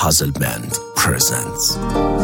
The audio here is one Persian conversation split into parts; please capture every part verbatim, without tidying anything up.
Puzzle Band presents.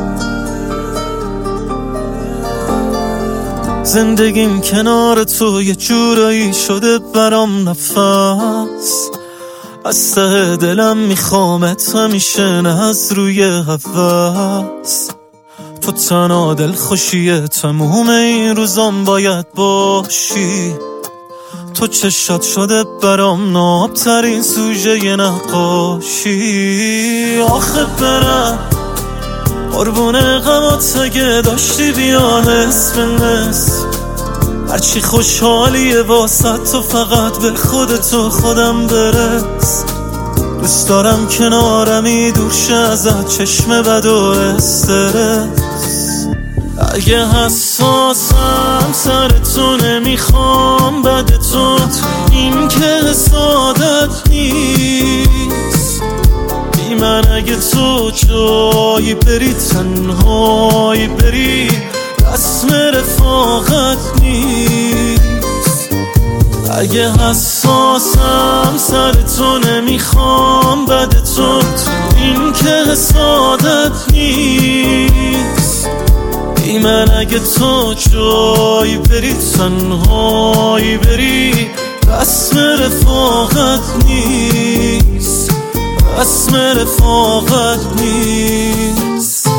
زندگیم کنار تو یه جورایی شده برام نفس، از ته دلم میخوامت همیشه، نه از روی هوس. تو تنها دل خوشیه تموم این روزام باید باشی. تو چشات شده برام نابترین سوژه ی نقاشی. آخه برم قربون غمات اگه داشتی بیا نصف نصف، هرچی خوشحالیه واسه تو فقط به خودتو خودم برس. دوست دارم کنارمی دور شه ازت چشم بد و استرس. اگه حساسم سر تو نمیخوام بد تو، این که حسادت نیست. بی من اگه تو جایی بری تنهایی بری، رسم رفاقت نیست. اگه حساسم سر تو نمیخوام بد تو، این که حسادت نیست. بی من اگه تو جایی بری تنهایی بری، رسم رفاقت نیست. رسم رفاقت نیست.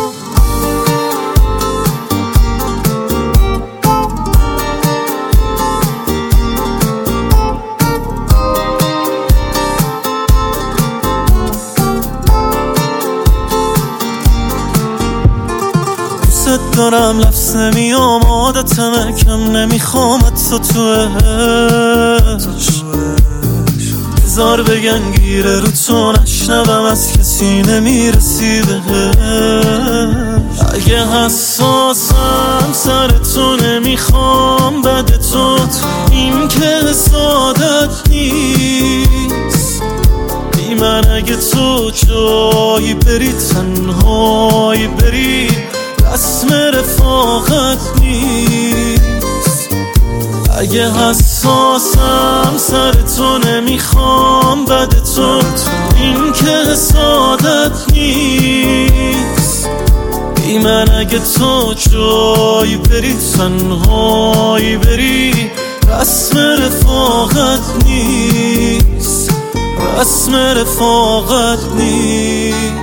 دوست دارم لفظ نمیام عادتمه، کم نمیخوام حتی تو عشق. بذار بگن گیره رو تو نشنوم، از کسی نمیرسی بهش. اگه حساسم سر تو نمیخوام بد تو، این که حسادت نیست. بی من اگه تو جایی بری تنهایی بری، رسم رفاقت نیست. اگه حساسم سر تو نمیخوام بد تو، این که حسادت نیست. بی من اگه تو جایی بری تنهایی بری، رسم رفاقت نیست. رسم رفاقت نیست.